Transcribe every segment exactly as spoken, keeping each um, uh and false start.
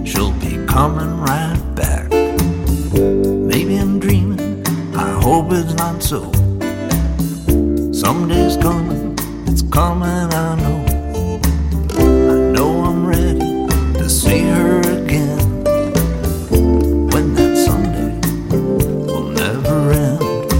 she'll be coming right back. Maybe I'm dreaming, I hope it's not so. Someday's coming, it's coming, I know. I know I'm ready to see her again. When that someday will never end.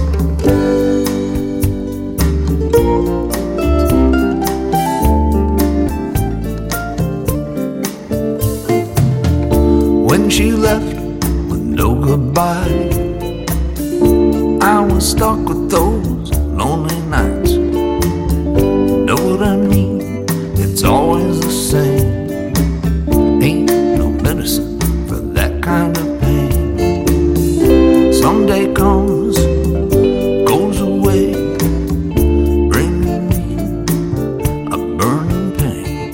When she left with no goodbye, I was stuck with those lonely nights. Know what I mean? It's always the same. Ain't no medicine for that kind of pain. Someday comes, goes away, bringing me a burning pain.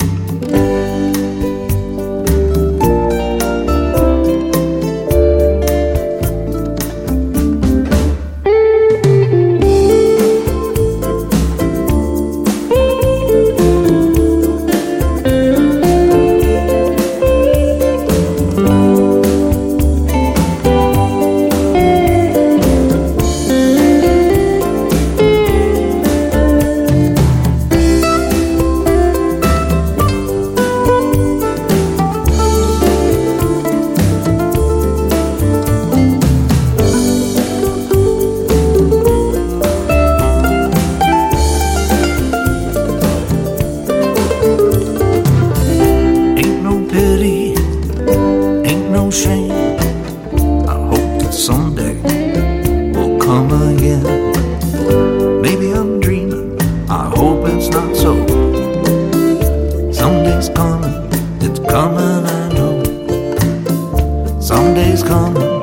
Shame. I hope that someday will come again. Maybe I'm dreaming, I hope it's not so. Someday's coming, it's coming, I know. Someday's coming,